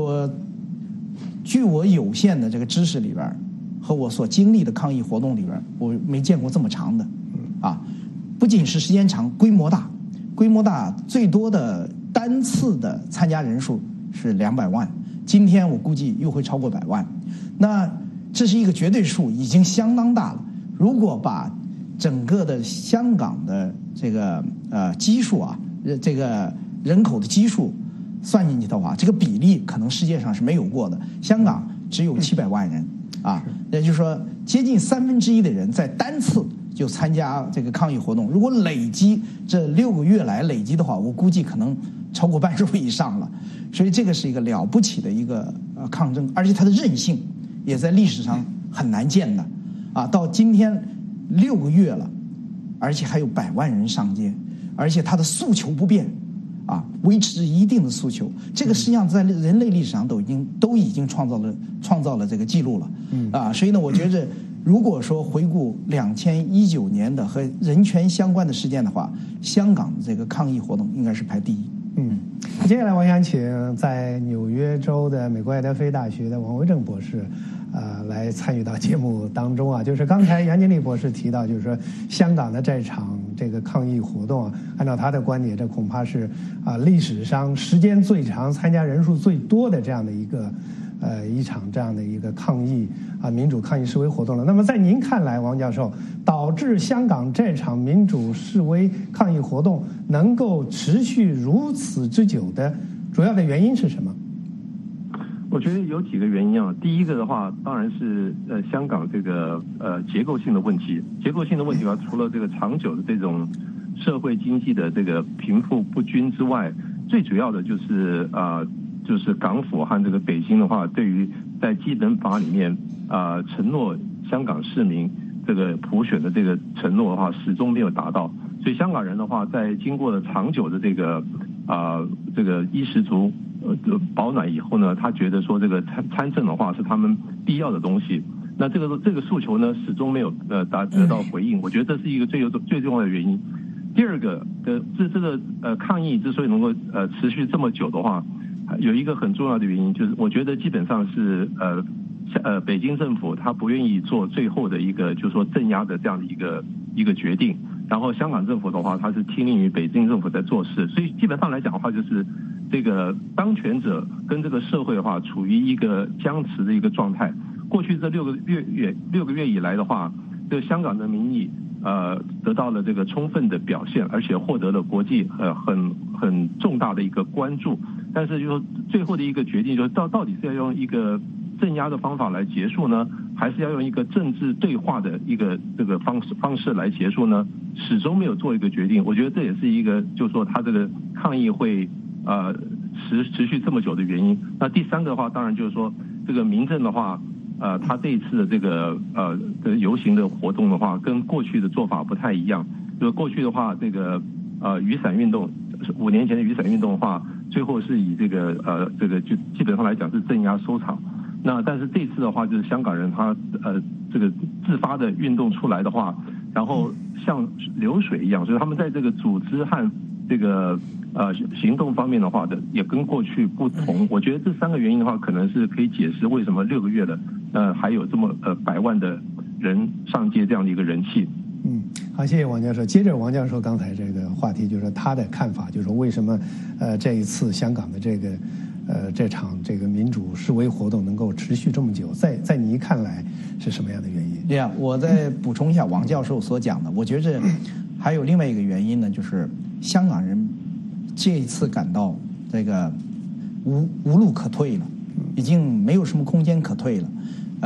S28: 据我有限的这个知识里边和我所经历的抗议活动里边，我没见过这么长的，不仅是时间长，规模大，最多的单次的参加人数是200万，今天我估计又会超过100万，那这是一个绝对数，已经相当大了。如果把整个的香港的这个基数这个人口的基数算进去的话，这个比例可能世界上是没有过的。香港只有700万人也就是说接近1/3的人在单次就参加这个抗议活动。如果累积这6个月来累积的话，我估计可能超过半数以上了。所以这个是一个了不起的一个抗争，而且它的韧性也在历史上很难见的到今天6个月了，而且还有100万人上街，而且他的诉求不变维持一定的诉求，这个实际上在人类历史上都已经创造了这个记录了所以呢，我觉着如果说回顾2019年的和人权相关的事件的话，香港的这个抗议活动应该是排第一。
S27: 接下来我想请在纽约州的美国爱德菲大学的王维正博士来参与到节目当中就是刚才杨经理博士提到，就是说香港的这场这个抗议活动按照他的观点，这恐怕是历史上时间最长、参加人数最多的这样的一场这样的一个抗议民主抗议示威活动了。那么在您看来，王教授，导致香港这场民主示威抗议活动能够持续如此之久的主要的原因是什么？
S3: 我觉得有几个原因第一个的话，当然是香港这个结构性的问题。结构性的问题除了这个长久的这种社会经济的这个贫富不均之外，最主要的就是港府和这个北京的话，对于在基本法里面承诺香港市民这个普选的这个承诺的话，始终没有达到。所以香港人的话，在经过了长久的这个衣食足保暖以后呢，他觉得说这个参政的话是他们必要的东西。那这个诉求呢，始终没有得到回应。我觉得这是一个最重要的原因。第二个这个抗议之所以能够持续这么久的话，有一个很重要的原因，就是我觉得基本上是北京政府他不愿意做最后的一个就是说镇压的这样的一个决定，然后香港政府的话，他是听令于北京政府在做事，所以基本上来讲的话，就是这个当权者跟这个社会的话处于一个僵持的一个状态。过去这6个月以来的话，这个香港的民意得到了这个充分的表现，而且获得了国际很重大的一个关注。但是就说最后的一个决定，就是到底是要用一个镇压的方法来结束呢，还是要用一个政治对话的一个这个方式来结束呢？始终没有做一个决定。我觉得这也是一个就是说他这个抗议会持续这么久的原因。那第三个的话，当然就是说这个民政的话，他这一次的这个游行的活动的话，跟过去的做法不太一样。就是过去的话，这个雨伞运动，5年前的雨伞运动的话，最后是以这个就基本上来讲是镇压收场。那但是这次的话，就是香港人他这个自发的运动出来的话，然后像流水一样，所以他们在这个组织和这个行动方面的话也跟过去不同。我觉得这3个原因的话，可能是可以解释为什么6个月了还有这么100万的人上街这样的一个人气。
S27: 好，谢谢王教授。接着王教授刚才这个话题，就是他的看法，就是为什么这一次香港的这场这个民主示威活动能够持续这么久，在你看来是什么样的原因？
S28: 对呀，我再补充一下王教授所讲的，我觉着还有另外一个原因呢，就是香港人这一次感到这个无路可退了，已经没有什么空间可退了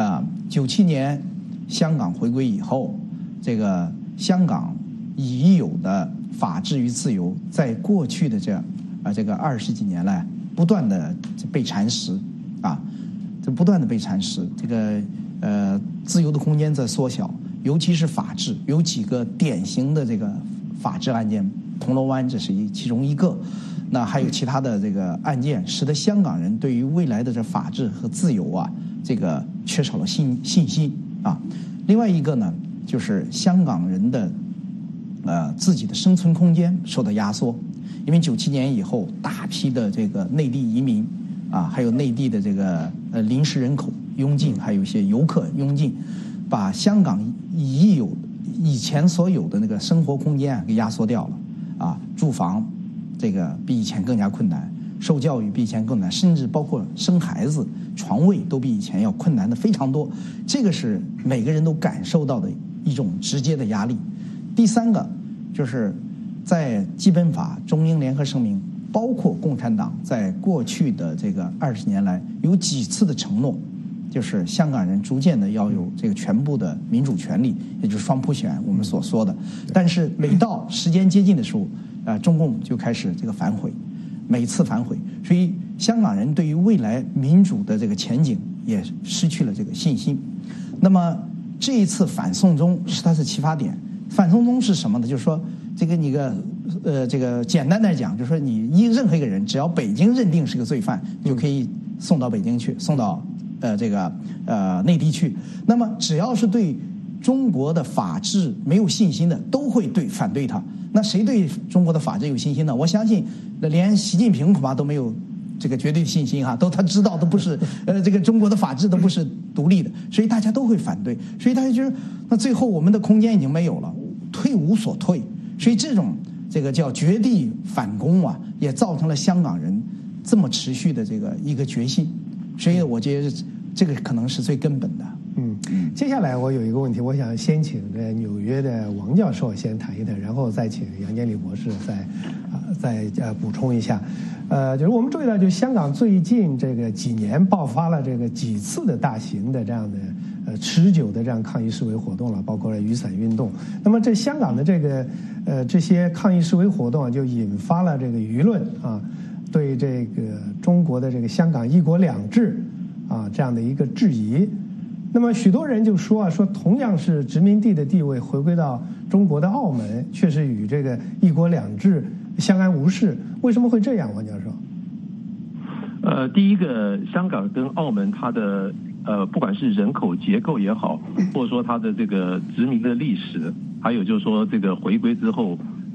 S28: 97年香港回归以后，这个香港已有的法治与自由，在过去的这个20几年来，不断的被蚕食啊，这不断的被蚕食，这个自由的空间在缩小，尤其是法治，有几个典型的这个法治案件，铜锣湾这是其中一个，那还有其他的这个案件，使得香港人对于未来的这法治和自由啊，这个缺少了信心啊。另外一个呢，就是香港人的自己的生存空间受到压缩，因为97年以后，大批的这个内地移民啊，还有内地的这个临时人口涌进，还有一些游客涌进，把香港以前所有的那个生活空间给压缩掉了啊，住房这个比以前更加困难，受教育比以前更难，甚至包括生孩子，床位都比以前要困难的非常多，这个是每个人都感受到的一种直接的压力。第三个就是在基本法、中英联合声明，包括共产党在过去的这个20年来有几次的承诺，就是香港人逐渐的要有这个全部的民主权利，也就是双普选我们所说的。但是每到时间接近的时候，中共就开始这个反悔，每次反悔，所以香港人对于未来民主的这个前景也失去了这个信心。那么这一次反送中是它的启发点。反送中是什么呢？就是说这个简单来讲，就是说你任何一个人，只要北京认定是个罪犯，就可以送到北京去，送到内地去。那么只要是对中国的法治没有信心的，都会反对他。那谁对中国的法治有信心呢？我相信连习近平恐怕都没有这个绝对信心哈，他知道都不是这个中国的法治都不是独立的，所以大家都会反对，所以大家觉得那最后我们的空间已经没有了，退无所退，所以这个叫绝地反攻啊，也造成了香港人这么持续的这个一个决心，所以我觉得这个可能是最根本的。
S27: 接下来我有一个问题，我想先请纽约的王教授先谈一谈，然后再请杨建立博士再补充一下。就是我们注意到，就香港最近这个几年爆发了这个几次的大型的这样的持久的这样抗议示威活动了，包括雨伞运动。那么这香港的这些抗议示威活动就引发了这个舆论啊，对这个中国的这个香港一国两制啊这样的一个质疑。那么许多人就说同样是殖民地的地位，回归到中国的澳门，却是与这个一国两制相安无事，为什么会这样？王教授，
S3: 第一个，香港跟澳门它的不管是人口结构也好，或者说它的这个殖民的历史，还有就是说这个回归之后，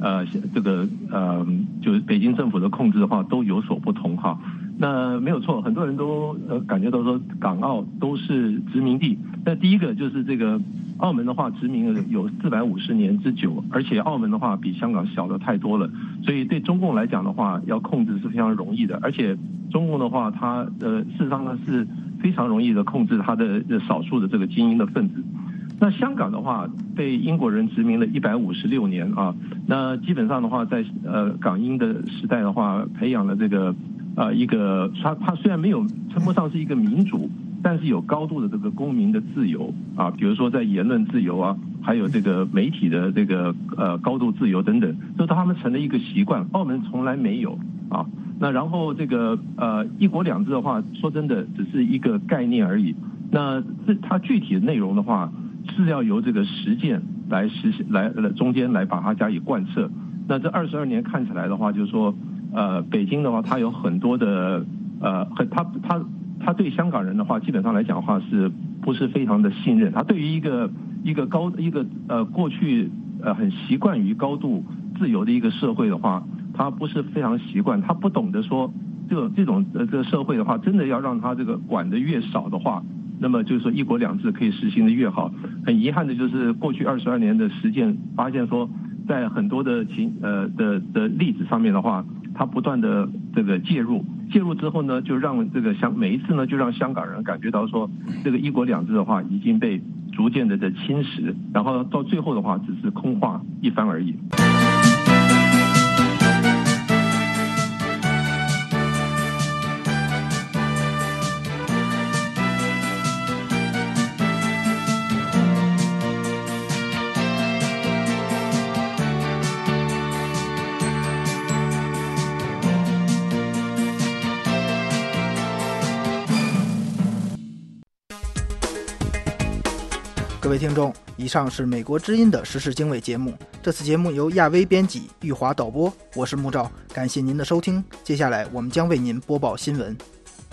S3: 就是北京政府的控制的话，都有所不同哈。那没有错，很多人都感觉到说港澳都是殖民地。那第一个就是这个澳门的话，殖民了有450年之久，而且澳门的话比香港小的太多了，所以对中共来讲的话，要控制是非常容易的。而且中共的话，它事实上呢是非常容易的控制它的少数的这个精英的分子。那香港的话，被英国人殖民了156年啊，那基本上的话，在港英的时代的话，培养了这个一个它虽然没有称不上是一个民主，但是有高度的这个公民的自由啊，比如说在言论自由啊，还有这个媒体的这个高度自由等等，这他们成了一个习惯。澳门从来没有啊。那然后这个一国两制的话，说真的只是一个概念而已。那它具体的内容的话，是要由这个实践来实现，来中间来把它加以贯彻。那这22年看起来的话，就是说。北京的话，它有很多的他对香港人的话，基本上来讲的话，是不是非常的信任？他对于一个过去很习惯于高度自由的一个社会的话，他不是非常习惯，他不懂得说这种社会的话，真的要让他这个管得越少的话，那么就是说一国两制可以实行的越好。很遗憾的就是过去22年的实践发现说，在很多的例子上面的话。他不断的这个介入之后呢，就让这个每一次呢，就让香港人感觉到说，这个一国两制的话已经被逐渐的侵蚀，然后到最后的话只是空话一番而已。
S2: 各位听众，以上是美国之音的时事经纬节目。这次节目由亚威编辑，玉华导播，我是木照，感谢您的收听。接下来我们将为您播报新闻。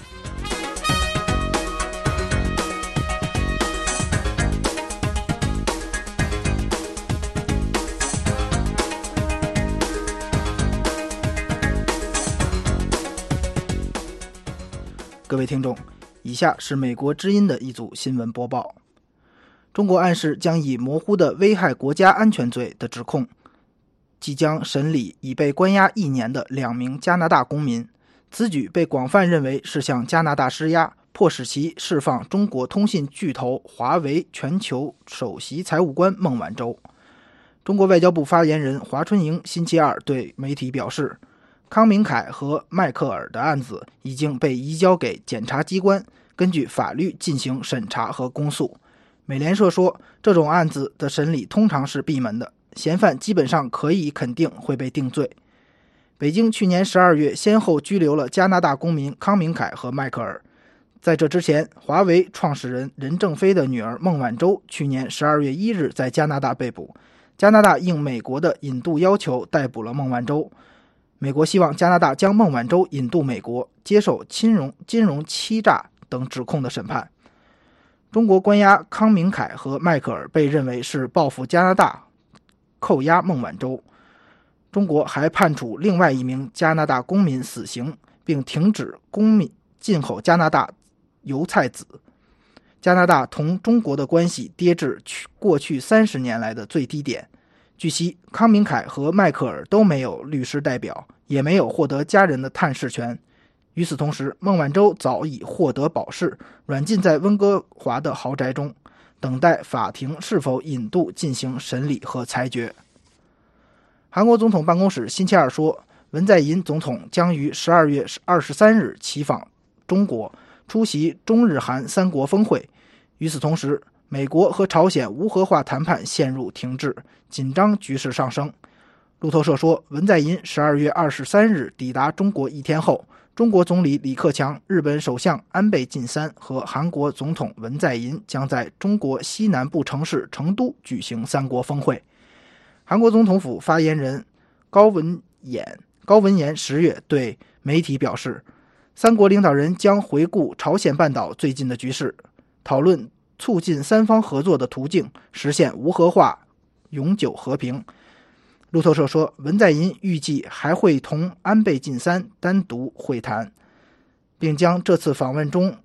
S2: 各位听众，以下是美国之音的一组新闻播报。中国暗示将以模糊的危害国家安全罪的指控，即将审理已被关押1年的2名加拿大公民。此举被广泛认为是向加拿大施压，迫使其释放中国通信巨头华为全球首席财务官孟晚舟。中国外交部发言人华春莹星期二对媒体表示，康明凯和迈克尔的案子已经被移交给检察机关，根据法律进行审查和公诉。美联社说，这种案子的审理通常是闭门的，嫌犯基本上可以肯定会被定罪。北京去年12月先后拘留了加拿大公民康明凯和迈克尔。在这之前，华为创始人任正非的女儿孟晚舟去年12月1日在加拿大被捕。加拿大应美国的引渡要求逮捕了孟晚舟。美国希望加拿大将孟晚舟引渡美国，接受金融欺诈等指控的审判。中国关押康明凯和迈克尔被认为是报复加拿大扣押孟晚舟。中国还判处另外1名加拿大公民死刑，并停止公民进口加拿大油菜籽。加拿大同中国的关系跌至过去30年来的最低点。据悉，康明凯和迈克尔都没有律师代表，也没有获得家人的探视权。与此同时，孟晚舟早已获得保释，软禁在温哥华的豪宅中，等待法庭是否引渡进行审理和裁决。韩国总统办公室星期二说，文在寅总统将于12月23日起访中国，出席中日韩3国峰会。与此同时，美国和朝鲜无核化谈判陷入停滞，紧张局势上升。路透社说，文在寅12月23日抵达中国1天后，中国总理李克强、日本首相安倍晋三和韩国总统文在寅将在中国西南部城市成都举行3国峰会。韩国总统府发言人高文彦10月对媒体表示，3国领导人将回顾朝鲜半岛最近的局势，讨论促进3方合作的途径，实现无核化、永久和平。路透社说，文在寅预计还会同安倍晋三单独会谈，并在这次访问中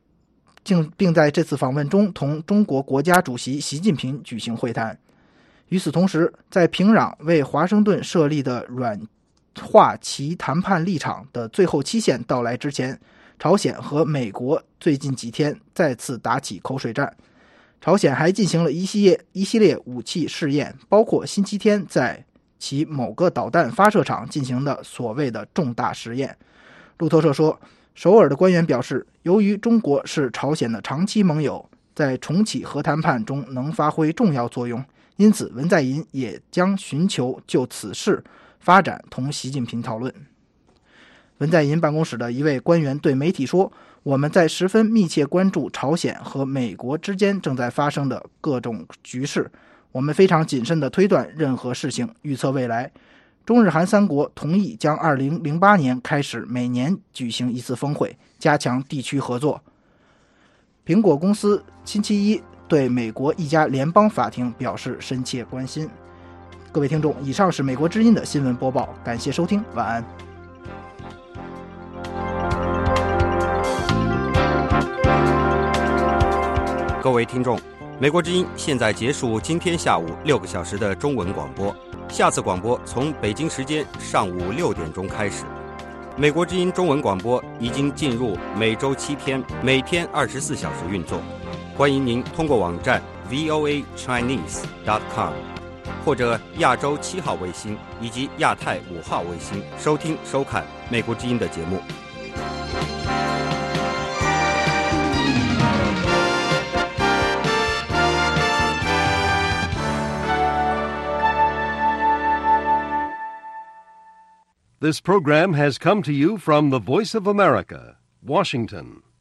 S2: 同中国国家主席习近平举行会谈。与此同时，在平壤为华盛顿设立的软化其谈判立场的最后期限到来之前，朝鲜和美国最近几天再次打起口水战。朝鲜还进行了一系列武器试验，包括星期天在其某个导弹发射场进行的所谓的重大实验。路透社说，首尔的官员表示，由于中国是朝鲜的长期盟友，在重启核谈判中能发挥重要作用，因此文在寅也将寻求就此事发展同习近平讨论。文在寅办公室的一位官员对媒体说，我们在十分密切关注朝鲜和美国之间正在发生的各种局势，我们非常谨慎地推断任何事情，预测未来。中日韩3国同意将2008年开始每年举行1次峰会，加强地区合作。苹果公司星期一对美国一家联邦法庭表示深切关心。各位听众，以上是美国之音的新闻播报，感谢收听，晚安。
S7: 各位听众，美国之音现在结束今天下午6个小时的中文广播，下次广播从北京时间上午6点钟开始。美国之音中文广播已经进入每周7天，每天24小时运作。欢迎您通过网站 voachinese.com 或者亚洲7号卫星以及亚太5号卫星收听收看美国之音的节目。
S9: This program has come to you from the Voice of America, Washington.